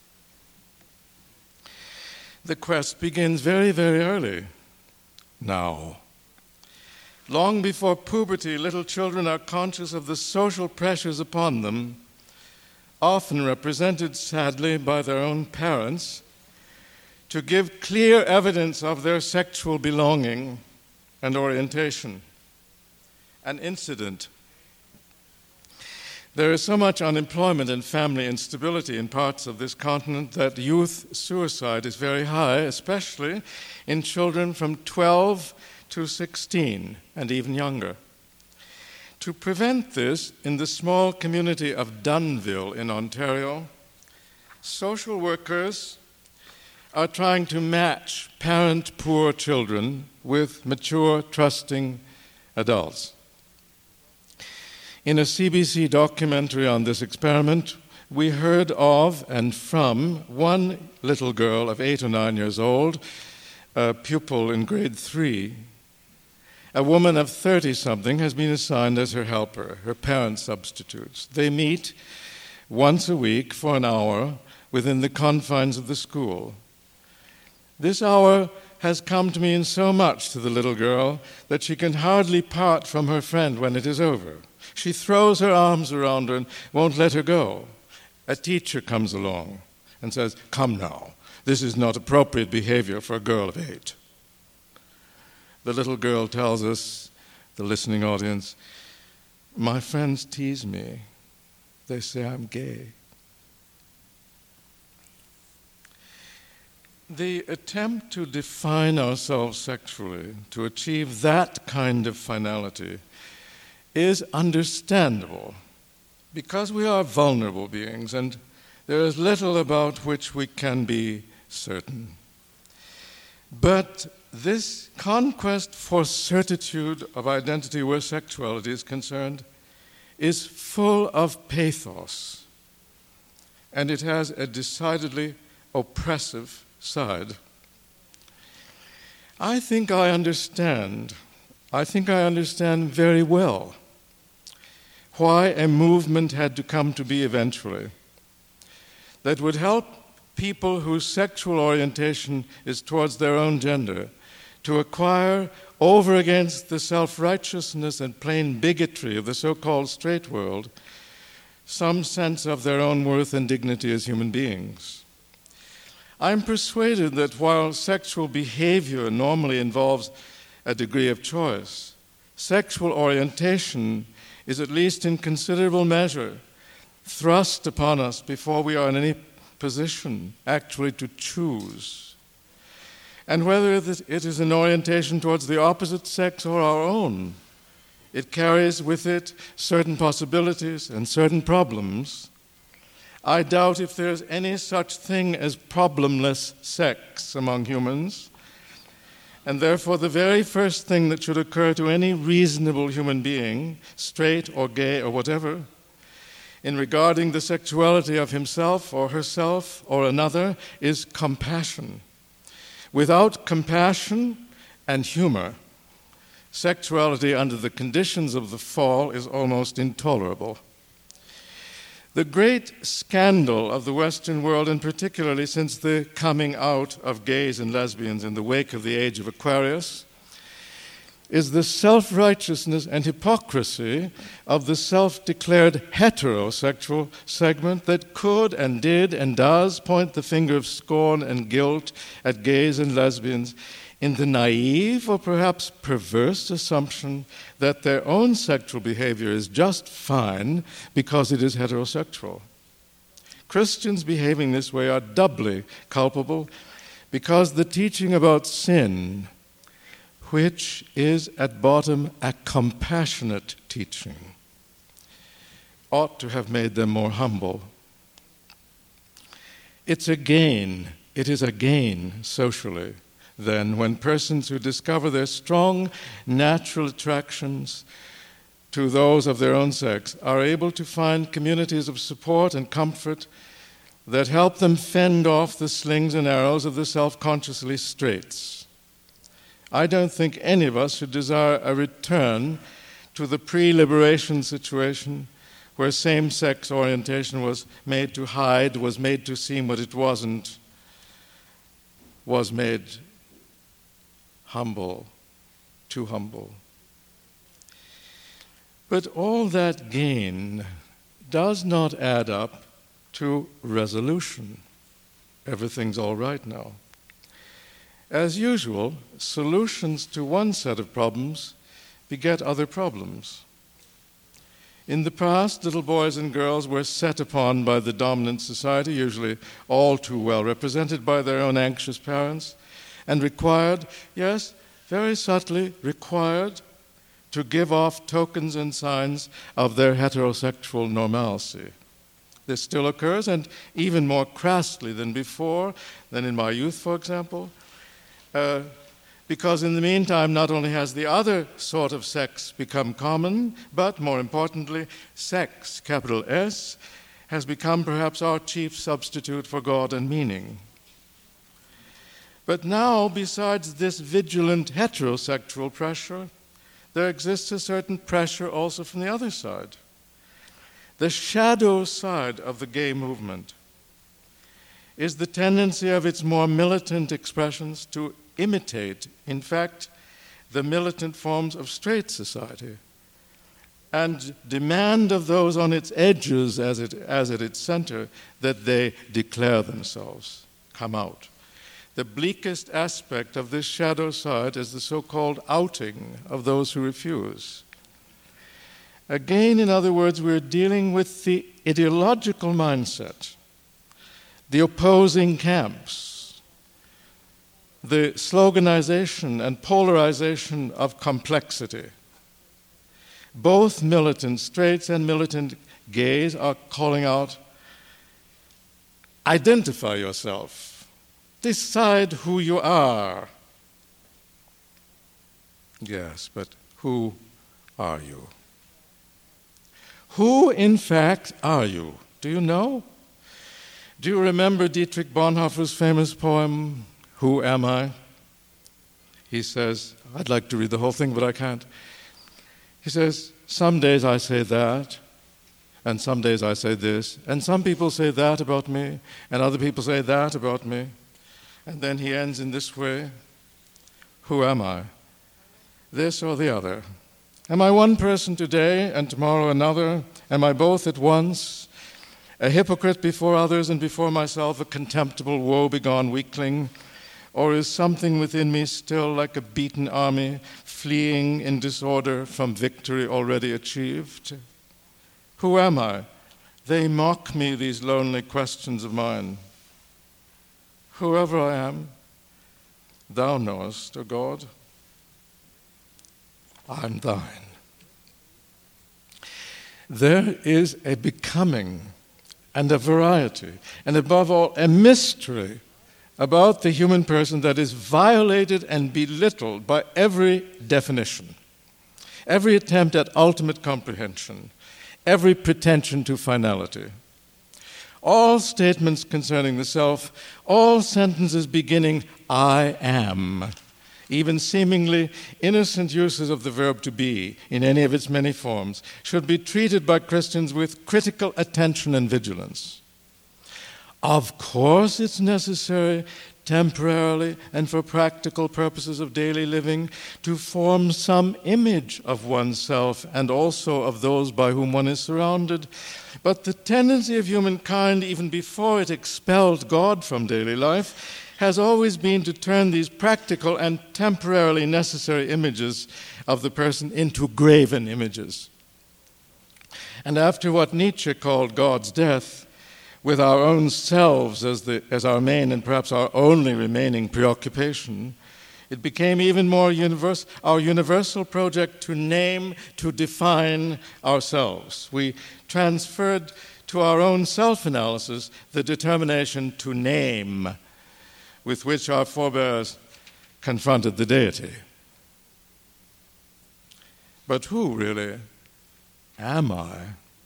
The quest begins very, very early now. Long before puberty, little children are conscious of the social pressures upon them, often represented, sadly, by their own parents, to give clear evidence of their sexual belonging and orientation. An incident. There is so much unemployment and family instability in parts of this continent that youth suicide is very high, especially in children from twelve to sixteen and even younger. To prevent this, in the small community of Dunnville in Ontario, social workers are trying to match parent-poor children with mature, trusting adults. In a C B C documentary on this experiment, we heard of and from one little girl of eight or nine years old, a pupil in grade three. A woman of thirty-something has been assigned as her helper, her parent substitutes. They meet once a week for an hour within the confines of the school. This hour has come to mean so much to the little girl that she can hardly part from her friend when it is over. She throws her arms around her and won't let her go. A teacher comes along and says, "Come now, this is not appropriate behavior for a girl of eight." The little girl tells us, the listening audience, "My friends tease me. They say I'm gay." The attempt to define ourselves sexually, to achieve that kind of finality, is understandable because we are vulnerable beings and there is little about which we can be certain. But this conquest for certitude of identity where sexuality is concerned is full of pathos, and it has a decidedly oppressive side. I think I understand, I think I understand very well why a movement had to come to be eventually that would help people whose sexual orientation is towards their own gender to acquire, over against the self-righteousness and plain bigotry of the so-called straight world, some sense of their own worth and dignity as human beings. I'm persuaded that while sexual behavior normally involves a degree of choice, sexual orientation is, at least in considerable measure, thrust upon us before we are in any position actually to choose. And whether it is an orientation towards the opposite sex or our own, it carries with it certain possibilities and certain problems. I doubt if there's any such thing as problemless sex among humans, and therefore the very first thing that should occur to any reasonable human being, straight or gay or whatever, in regarding the sexuality of himself or herself or another is compassion. Without compassion and humor, sexuality under the conditions of the fall is almost intolerable. The great scandal of the Western world, and particularly since the coming out of gays and lesbians in the wake of the age of Aquarius, is the self-righteousness and hypocrisy of the self-declared heterosexual segment that could and did and does point the finger of scorn and guilt at gays and lesbians in the naive or perhaps perverse assumption that their own sexual behavior is just fine because it is heterosexual. Christians behaving this way are doubly culpable because the teaching about sin, which is at bottom a compassionate teaching, ought to have made them more humble. It's a gain, it is a gain socially, then, when persons who discover their strong natural attractions to those of their own sex are able to find communities of support and comfort that help them fend off the slings and arrows of the self-consciously straights. I don't think any of us should desire a return to the pre-liberation situation where same-sex orientation was made to hide, was made to seem what it wasn't, was made humble, too humble. But all that gain does not add up to resolution. Everything's all right now. As usual, solutions to one set of problems beget other problems. In the past, little boys and girls were set upon by the dominant society, usually all too well represented by their own anxious parents, and required, yes, very subtly required, to give off tokens and signs of their heterosexual normalcy. This still occurs, and even more crassly than before, than in my youth, for example, uh, because in the meantime, not only has the other sort of sex become common, but more importantly, sex, capital S, has become perhaps our chief substitute for God and meaning. But now, besides this vigilant heterosexual pressure, there exists a certain pressure also from the other side. The shadow side of the gay movement is the tendency of its more militant expressions to imitate, in fact, the militant forms of straight society and demand of those on its edges as, it, as at its center that they declare themselves, come out. The bleakest aspect of this shadow side is the so-called outing of those who refuse. Again, in other words, we're dealing with the ideological mindset, the opposing camps, the sloganization and polarization of complexity. Both militant straights and militant gays are calling out, identify yourself. Decide who you are. Yes, but who are you? Who, in fact, are you? Do you know? Do you remember Dietrich Bonhoeffer's famous poem, Who Am I? He says, I'd like to read the whole thing, but I can't. He says, some days I say that, and some days I say this, and some people say that about me, and other people say that about me. And then he ends in this way, who am I? This or the other? Am I one person today and tomorrow another? Am I both at once? A hypocrite before others and before myself, a contemptible, woe-begone weakling? Or is something within me still like a beaten army, fleeing in disorder from victory already achieved? Who am I? They mock me, these lonely questions of mine. Whoever I am, Thou knowest, O God, I'm thine. There is a becoming and a variety, and above all, a mystery about the human person that is violated and belittled by every definition, every attempt at ultimate comprehension, every pretension to finality. All statements concerning the self, all sentences beginning, I am, even seemingly innocent uses of the verb to be in any of its many forms, should be treated by Christians with critical attention and vigilance. Of course, it's necessary temporarily and for practical purposes of daily living to form some image of oneself and also of those by whom one is surrounded. But the tendency of humankind, even before it expelled God from daily life, has always been to turn these practical and temporarily necessary images of the person into graven images. And after what Nietzsche called God's death, with our own selves as, the, as our main and perhaps our only remaining preoccupation, it became even more universe, our universal project to name, to define ourselves. We transferred to our own self-analysis the determination to name with which our forebears confronted the deity. But who, really, am I?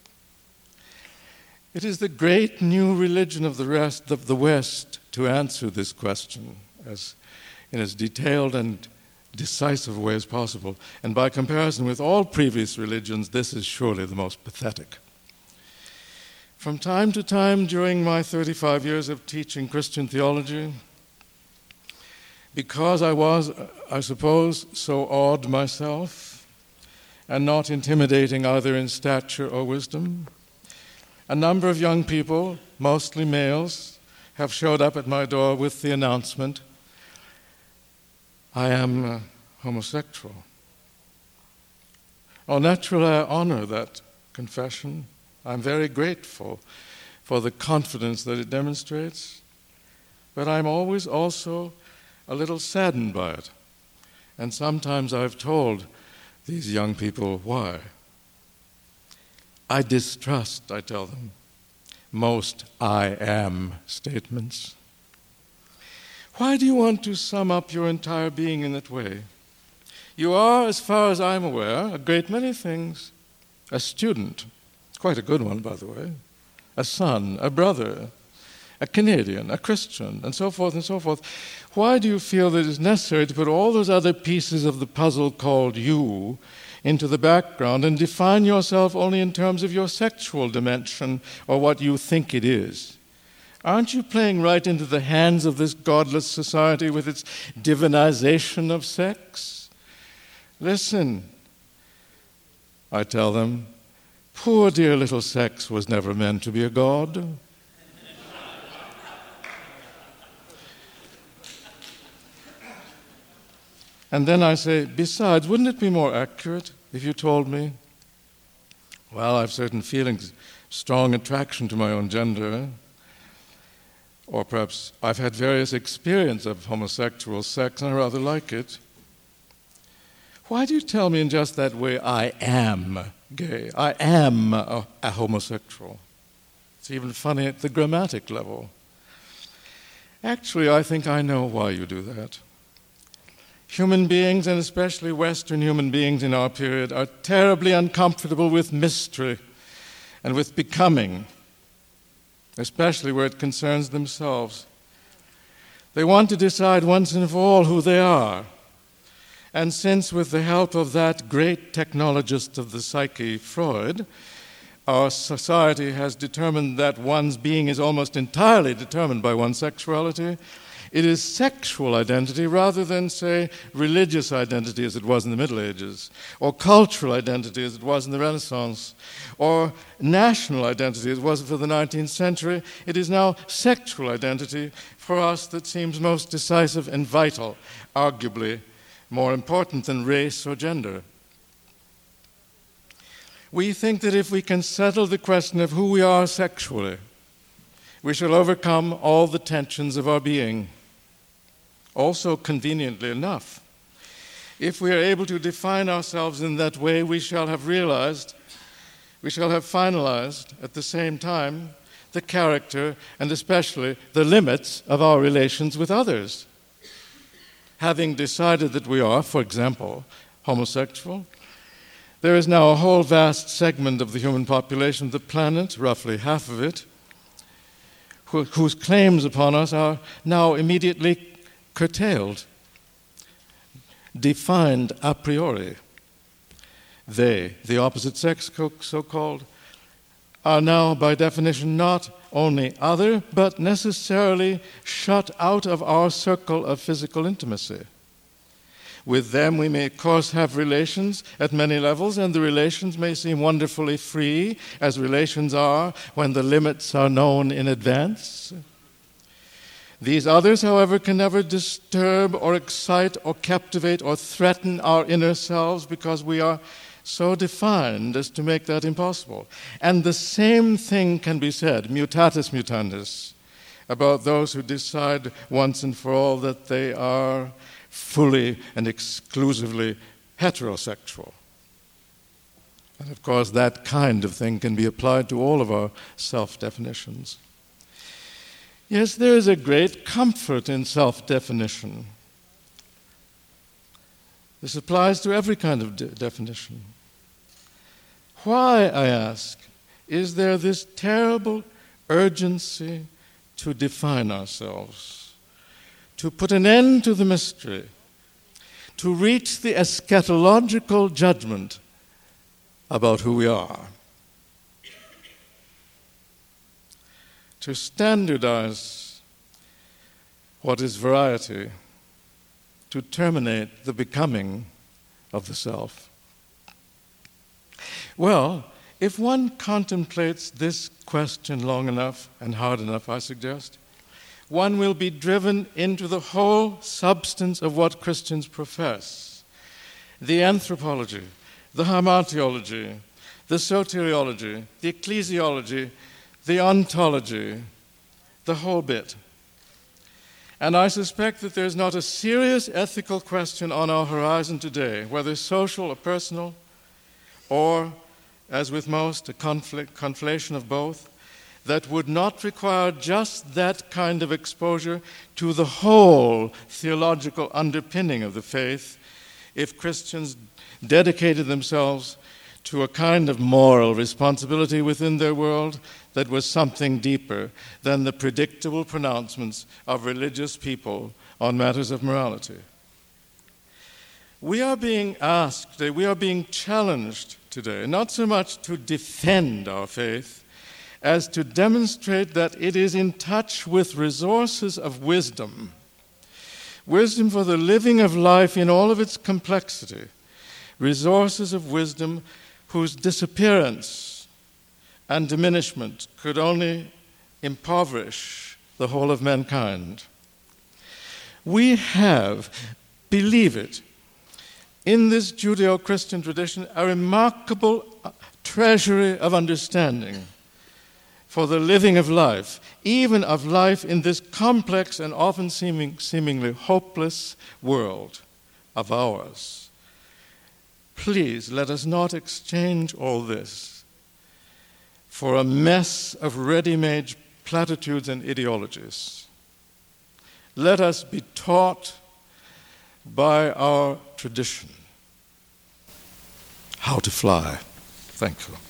It is the great new religion of the rest of the West to answer this question as in as detailed and decisive a way as possible. And by comparison with all previous religions, this is surely the most pathetic. From time to time during my thirty-five years of teaching Christian theology, because I was, I suppose, so awed myself and not intimidating either in stature or wisdom, a number of young people, mostly males, have showed up at my door with the announcement, I am uh, homosexual. Oh, naturally, I honor that confession. I'm very grateful for the confidence that it demonstrates, but I'm always also a little saddened by it. And sometimes I've told these young people why. I distrust, I tell them, most I am statements. Why do you want to sum up your entire being in that way? You are, as far as I'm aware, a great many things. A student, quite a good one, by the way, a son, a brother, a Canadian, a Christian, and so forth and so forth. Why do you feel that it's necessary to put all those other pieces of the puzzle called you into the background and define yourself only in terms of your sexual dimension or what you think it is? Aren't you playing right into the hands of this godless society with its divinization of sex? Listen, I tell them, poor dear little sex was never meant to be a god. And then I say, besides, wouldn't it be more accurate if you told me, well, I have certain feelings, strong attraction to my own gender, or perhaps I've had various experiences of homosexual sex and I rather like it. Why do you tell me in just that way, I am gay, I am a, a homosexual? It's even funny at the grammatic level. Actually, I think I know why you do that. Human beings, and especially Western human beings in our period, are terribly uncomfortable with mystery and with becoming, especially where it concerns themselves. They want to decide once and for all who they are. And since, with the help of that great technologist of the psyche, Freud, our society has determined that one's being is almost entirely determined by one's sexuality, it is sexual identity rather than, say, religious identity as it was in the Middle Ages, or cultural identity as it was in the Renaissance, or national identity as it was for the nineteenth century. It is now sexual identity for us that seems most decisive and vital, arguably more important than race or gender. We think that if we can settle the question of who we are sexually, we shall overcome all the tensions of our being. Also, conveniently enough, if we are able to define ourselves in that way, we shall have realized, we shall have finalized at the same time the character and especially the limits of our relations with others. Having decided that we are, for example, homosexual, there is now a whole vast segment of the human population of the planet, roughly half of it, who, whose claims upon us are now immediately curtailed, defined a priori. They, the opposite sex so-called, are now by definition not only other, but necessarily shut out of our circle of physical intimacy. With them we may of course have relations at many levels, and the relations may seem wonderfully free, as relations are when the limits are known in advance. These others, however, can never disturb or excite or captivate or threaten our inner selves because we are so defined as to make that impossible. And the same thing can be said, mutatis mutandis, about those who decide once and for all that they are fully and exclusively heterosexual. And of course, that kind of thing can be applied to all of our self-definitions. Yes, there is a great comfort in self-definition. This applies to every kind of de- definition. Why, I ask, is there this terrible urgency to define ourselves, to put an end to the mystery, to reach the eschatological judgment about who we are, to standardize what is variety, to terminate the becoming of the self? Well, if one contemplates this question long enough and hard enough, I suggest, one will be driven into the whole substance of what Christians profess. The anthropology, the hamartiology, the soteriology, the ecclesiology, the ontology, the whole bit. And I suspect that there's not a serious ethical question on our horizon today, whether social or personal, or, as with most, a conflict, conflation of both, that would not require just that kind of exposure to the whole theological underpinning of the faith if Christians dedicated themselves to a kind of moral responsibility within their world that was something deeper than the predictable pronouncements of religious people on matters of morality. We are being asked today, we are being challenged today, not so much to defend our faith, as to demonstrate that it is in touch with resources of wisdom, wisdom for the living of life in all of its complexity, resources of wisdom whose disappearance and diminishment could only impoverish the whole of mankind. We have, believe it, in this Judeo-Christian tradition, a remarkable treasury of understanding for the living of life, even of life in this complex and often seeming, seemingly hopeless world of ours. Please let us not exchange all this for a mess of ready-made platitudes and ideologies. Let us be taught by our tradition how to fly. Thank you.